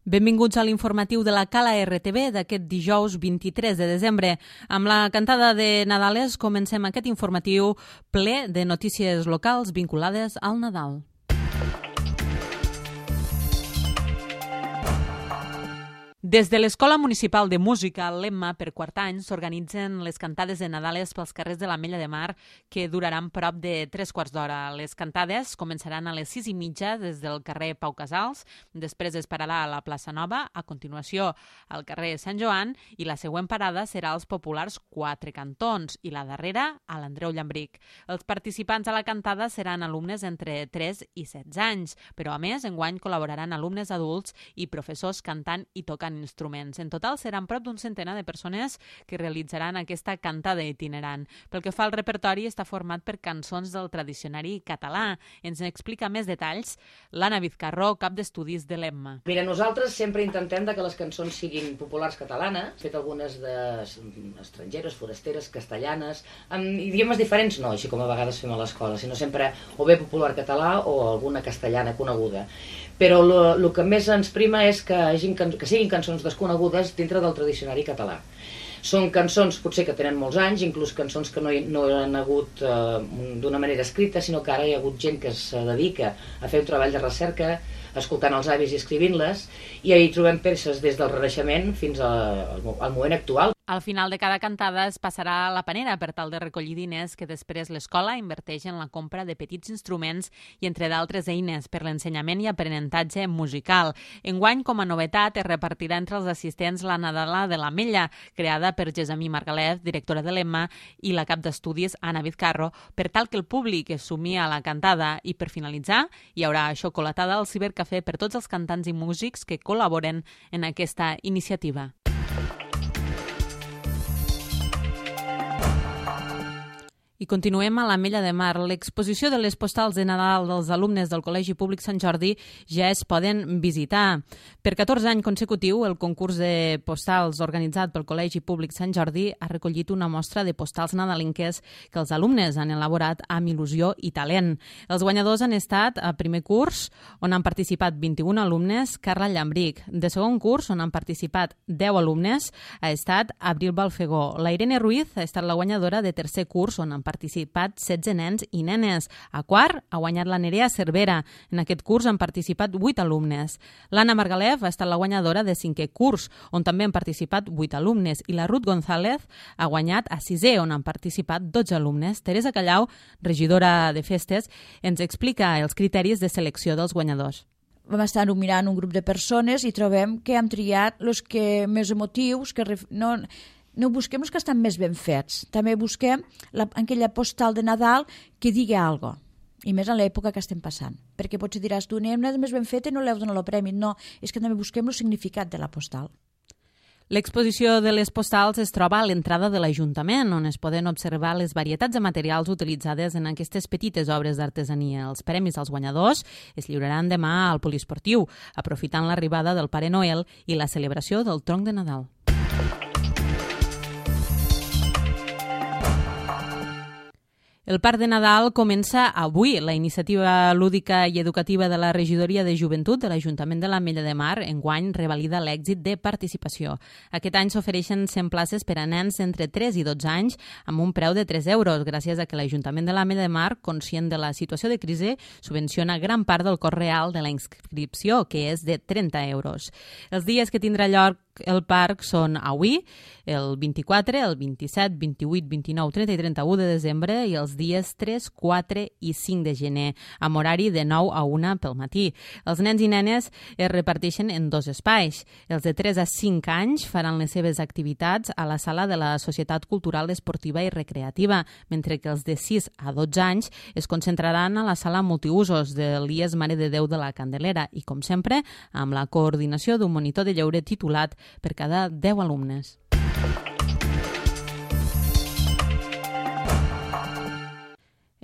Benvinguts a l'informatiu de la Cala RTV d'aquest dijous 23 de desembre. Amb la cantada de Nadales comencem aquest informatiu ple de notícies locals vinculades al Nadal. Des de l'Escola Municipal de Música, l'EMMA, per quart any, s'organitzen les cantades de Nadales pels carrers de l'Ametlla de Mar, que duraran prop de 3/4 d'hora. Les cantades començaran a les 6:30 des del carrer Pau Casals, després es pararà a la plaça Nova, a continuació al carrer Sant Joan, i la següent parada serà als populars Quatre Cantons, i la darrera a l'Andreu Llambric. Els participants a la cantada seran alumnes entre 3 i 16 anys, però a més, enguany col·laboraran alumnes adults i professors cantant i tocant instruments. En total seran prop d'un centenar de persones que realitzaran aquesta cantada itinerant. Pel que fa al repertori, està format per cançons del tradicionari català. Ens explica més detalls l'Anna Vizcarró, cap d'estudis de l'EMMA. Mira, nosaltres sempre intentem que les cançons siguin populars catalanes, fet algunes estrangeres, forasteres, castellanes, amb idiomes diferents no, així com a vegades fem a l'escola, sinó sempre o bé popular català o alguna castellana coneguda. Però el que més ens prima és que siguin cançons desconegudes dintre del tradicionari català. Són cançons potser que tenen molts anys, inclús cançons que no han hagut d'una manera escrita, sinó que ara hi ha hagut gent que es dedica a fer un treball de recerca, escoltant els avis i escrivint-les, i ahir trobem peces des del Renaixement fins al moment actual. Al final de cada cantada es passarà a la panera per tal de recollir diners que després l'escola inverteix en la compra de petits instruments i entre d'altres eines per l'ensenyament i aprenentatge musical. Enguany, com a novetat, es repartirà entre els assistents la Nadala de l'Ametlla, creada per Gessamí Margalef, directora de l'EMMA, i la cap d'estudis Anna Vizcarró, per tal que el públic es sumi a la cantada. I per finalitzar, hi haurà xocolatada al cibercafè per tots els cantants i músics que col·laboren en aquesta iniciativa. I continuem a l'Ametlla de Mar. L'exposició de les postals de Nadal dels alumnes del Col·legi Públic Sant Jordi ja es poden visitar. Per 14 anys consecutiu, el concurs de postals organitzat pel Col·legi Públic Sant Jordi ha recollit una mostra de postals nadalenques que els alumnes han elaborat amb il·lusió i talent. Els guanyadors han estat a primer curs, on han participat 21 alumnes, Carla Llambric. De segon curs, on han participat 10 alumnes, ha estat Abril Balfegó. La Irene Ruiz ha estat la guanyadora de tercer curs, on han participat 16 nens i nenes. A quart ha guanyat la Nerea Cervera. En aquest curs han participat 8 alumnes. L'Anna Margalef ha estat la guanyadora de cinquè curs, on també han participat 8 alumnes, i la Ruth González ha guanyat a sisè, on han participat 12 alumnes. Teresa Callau, regidora de festes, ens explica els criteris de selecció dels guanyadors. Vam estar mirant un grup de persones i trobem que hem triat els que més emotius, que no busquem els que estan més ben fets. També busquem aquella postal de Nadal que digui alguna cosa. I més en l'època que estem passant. Perquè potser diràs, tu n'hem anat més ben feta i no l'heu donat el premi. No, és que també busquem el significat de la postal. L'exposició de les postals es troba a l'entrada de l'Ajuntament, on es poden observar les varietats de materials utilitzades en aquestes petites obres d'artesania. Els premis als guanyadors es lliuraran demà al Poliesportiu, aprofitant l'arribada del Pare Noel i la celebració del tronc de Nadal. El Parc de Nadal comença avui. La iniciativa lúdica i educativa de la Regidoria de Joventut de l'Ajuntament de l'Ametlla de Mar enguany revalida l'èxit de participació. Aquest any s'ofereixen 100 places per a nens entre 3 i 12 anys amb un preu de 3 euros, gràcies a que l'Ajuntament de l'Ametlla de Mar, conscient de la situació de crisi, subvenciona gran part del cost real de la inscripció, que és de 30 euros. Els dies que tindrà lloc el parc són avui, el 24, el 27, 28, 29, 30 i 31 de desembre i els dies 3, 4 i 5 de gener, amb horari de 9 a 1 pel matí. Els nens i nenes es reparteixen en 2 espais. Els de 3 a 5 anys faran les seves activitats a la sala de la Societat Cultural, Esportiva i Recreativa, mentre que els de 6 a 12 anys es concentraran a la sala multiusos de l'IES Mare de Déu de la Candelera i, com sempre, amb la coordinació d'un monitor de lleure titulat per cada 10 alumnes.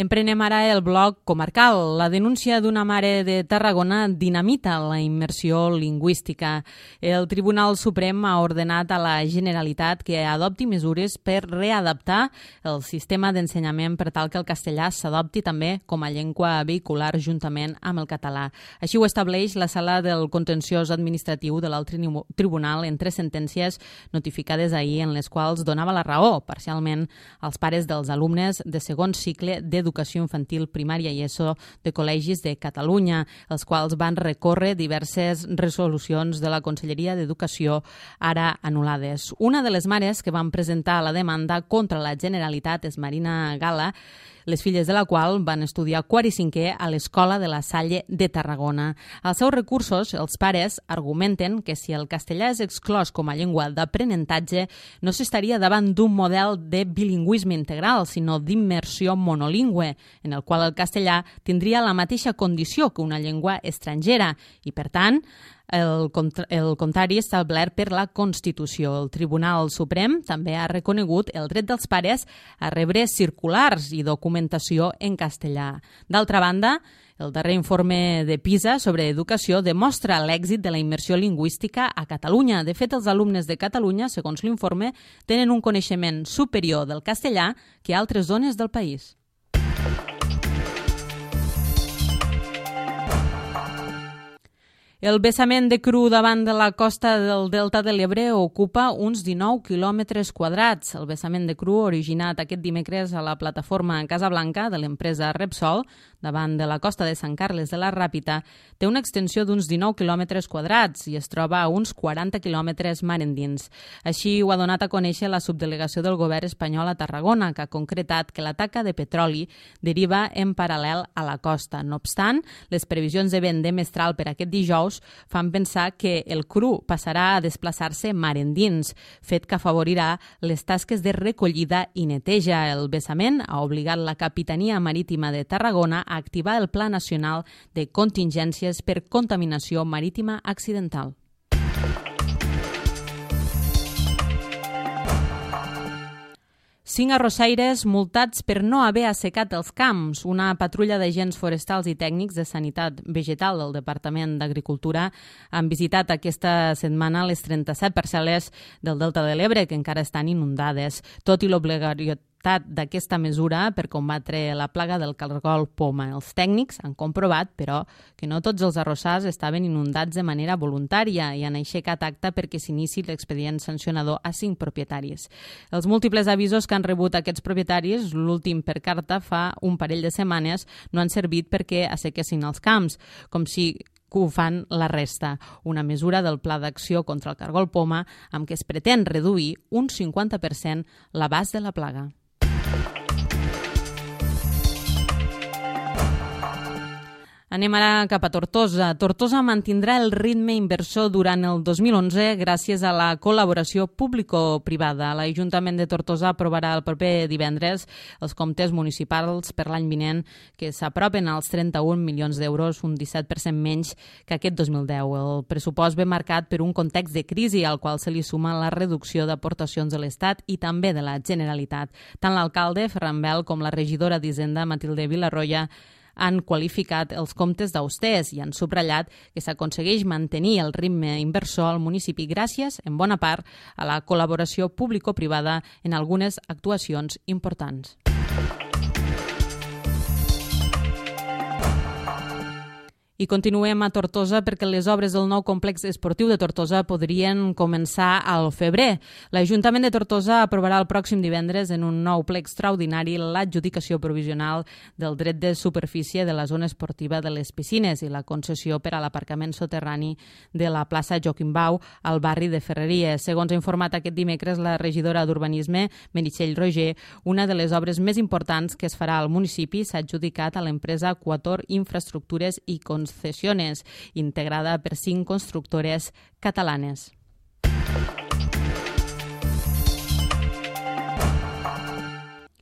Emprenem ara el bloc comarcal. La denúncia d'una mare de Tarragona dinamita la immersió lingüística. El Tribunal Suprem ha ordenat a la Generalitat que adopti mesures per readaptar el sistema d'ensenyament per tal que el castellà s'adopti també com a llengua vehicular juntament amb el català. Així ho estableix la Sala del Contenciós Administratiu de l'Alt Tribunal en 3 sentències notificades ahir en les quals donava la raó parcialment als pares dels alumnes de segon cicle d'Educació Infantil, Primària i ESO de col·legis de Catalunya, els quals van recórrer diverses resolucions de la Conselleria d'Educació ara anul·lades. Una de les mares que van presentar la demanda contra la Generalitat és Marina Gala, les filles de la qual van estudiar quart i cinquè a l'Escola de la Salle de Tarragona. Als seus recursos, els pares argumenten que si el castellà és exclòs com a llengua d'aprenentatge, no s'estaria davant d'un model de bilingüisme integral, sinó d'immersió monolingüe, en el qual el castellà tindria la mateixa condició que una llengua estrangera i, per tant, el contrari establert per la Constitució. El Tribunal Suprem també ha reconegut el dret dels pares a rebre circulars i documentació en castellà. D'altra banda, el darrer informe de PISA sobre educació demostra l'èxit de la immersió lingüística a Catalunya. De fet, els alumnes de Catalunya, segons l'informe, tenen un coneixement superior del castellà que a altres zones del país. El vessament de cru davant de la costa del Delta de l'Ebre ocupa uns 19 quilòmetres quadrats. El vessament de cru, originat aquest dimecres a la plataforma Casablanca de l'empresa Repsol, davant de la costa de Sant Carles de la Ràpita, té una extensió d'uns 19 quilòmetres quadrats i es troba a uns 40 quilòmetres mar endins. Així ho ha donat a conèixer la subdelegació del govern espanyol a Tarragona, que ha concretat que la taca de petroli deriva en paral·lel a la costa. No obstant, les previsions de vent de mestral per aquest dijous fan pensar que el cru passarà a desplaçar-se mar endins, fet que afavorirà les tasques de recollida i neteja. El vessament ha obligat la Capitania Marítima de Tarragona a activar el Pla Nacional de Contingències per Contaminació Marítima Accidental. Cinc arrossaires multats per no haver assecat els camps. Una patrulla d'agents forestals i tècnics de sanitat vegetal del Departament d'Agricultura han visitat aquesta setmana les 37 parcel·les del Delta de l'Ebre que encara estan inundades, tot i l'obligatorietat d'aquesta mesura per combatre la plaga del cargol poma. Els tècnics han comprovat, però, que no tots els arrossars estaven inundats de manera voluntària i han aixecat acta perquè s'inici l'expedient sancionador a 5 propietaris. Els múltiples avisos que han rebut aquests propietaris, l'últim per carta fa un parell de setmanes, no han servit perquè assequessin els camps, com si que ho fan la resta. Una mesura del Pla d'Acció contra el cargol poma amb què es pretén reduir un 50% l'abast de la plaga. Anem ara cap a Tortosa. Tortosa mantindrà el ritme inversor durant el 2011 gràcies a la col·laboració público-privada. L'Ajuntament de Tortosa aprovarà el proper divendres els comptes municipals per l'any vinent, que s'apropen als 31 milions d'euros, un 17% menys que aquest 2010. El pressupost ve marcat per un context de crisi al qual se li suma la reducció d'aportacions de l'Estat i també de la Generalitat. Tant l'alcalde, Ferran Bel, com la regidora d'Hisenda, Matilde Vilarroya, han qualificat els comptes d'austers i han subratllat que s'aconsegueix mantenir el ritme inversor al municipi gràcies, en bona part, a la col·laboració público-privada en algunes actuacions importants. I continuem a Tortosa perquè les obres del nou complex esportiu de Tortosa podrien començar al febrer. L'Ajuntament de Tortosa aprovarà el pròxim divendres en un nou ple extraordinari l'adjudicació provisional del dret de superfície de la zona esportiva de les piscines i la concessió per a l'aparcament soterrani de la plaça Joaquim Bau al barri de Ferreries. Segons ha informat aquest dimecres la regidora d'Urbanisme, Meritxell Roger, una de les obres més importants que es farà al municipi s'ha adjudicat a l'empresa Quator Infraestructures i Concesiones, integrada per 5 constructores catalanes.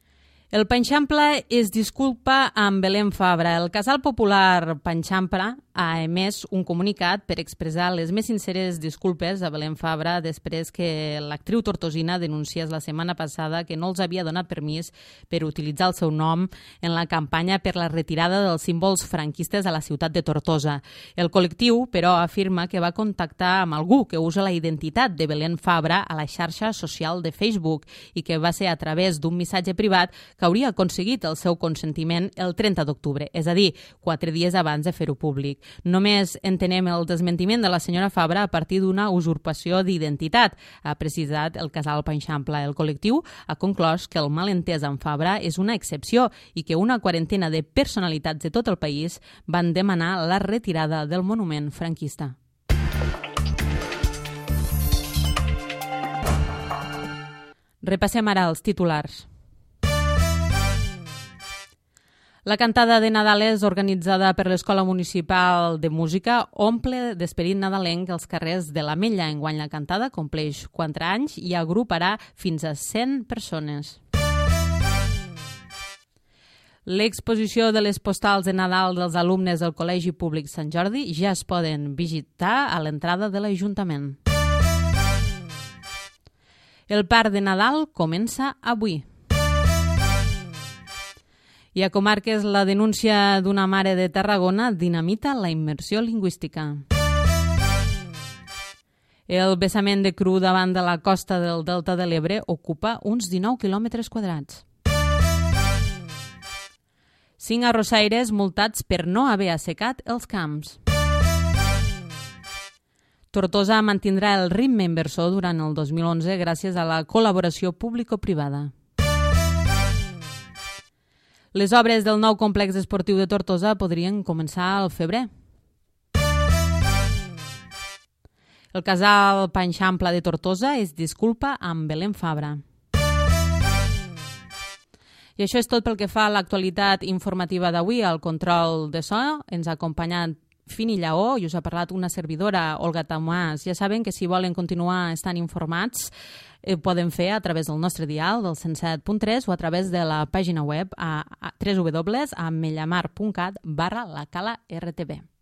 El Panxample es disculpa amb Belén Fabra. El casal popular Panxample ha emès un comunicat per expressar les més sinceres disculpes a Belén Fabra després que l'actriu tortosina denunciés la setmana passada que no els havia donat permís per utilitzar el seu nom en la campanya per la retirada dels símbols franquistes a la ciutat de Tortosa. El col·lectiu, però, afirma que va contactar amb algú que usa la identitat de Belén Fabra a la xarxa social de Facebook i que va ser a través d'un missatge privat que hauria aconseguit el seu consentiment el 30 d'octubre, és a dir, 4 dies abans de fer-ho públic. Només entenem el desmentiment de la senyora Fabra a partir d'una usurpació d'identitat, ha precisat el casal Panxampla. El col·lectiu ha conclòs que el malentès amb Fabra és una excepció i que una quarantena de personalitats de tot el país van demanar la retirada del monument franquista. Repassem ara els titulars. La cantada de Nadales, organitzada per l'Escola Municipal de Música, omple d'esperit nadalenc els carrers de l'Ametlla. Enguany la cantada compleix 4 anys i agruparà fins a 100 persones. L'exposició de les postals de Nadal dels alumnes del Col·legi Públic Sant Jordi ja es poden visitar a l'entrada de l'Ajuntament. El Parc de Nadal comença avui. I a Comarques, la denúncia d'una mare de Tarragona dinamita la immersió lingüística. El vessament de cru davant de la costa del Delta de l'Ebre ocupa uns 19 quilòmetres quadrats. 5 arrossaires multats per no haver assecat els camps. Tortosa mantindrà el ritme inversor durant el 2011 gràcies a la col·laboració público-privada. Les obres del nou complex esportiu de Tortosa podrien començar al febrer. El casal Panxampla de Tortosa es disculpa amb Belén Fabra. I això és tot pel que fa a l'actualitat informativa d'avui. Al control de so ens ha acompanyat Fini Lleó i us ha parlat una servidora, Olga Tomàs. Ja saben que si volen continuar estant informats poden fer a través del nostre dial del 107.3 o a través de la pàgina web a www.ametllamar.cat/lacala-rtb.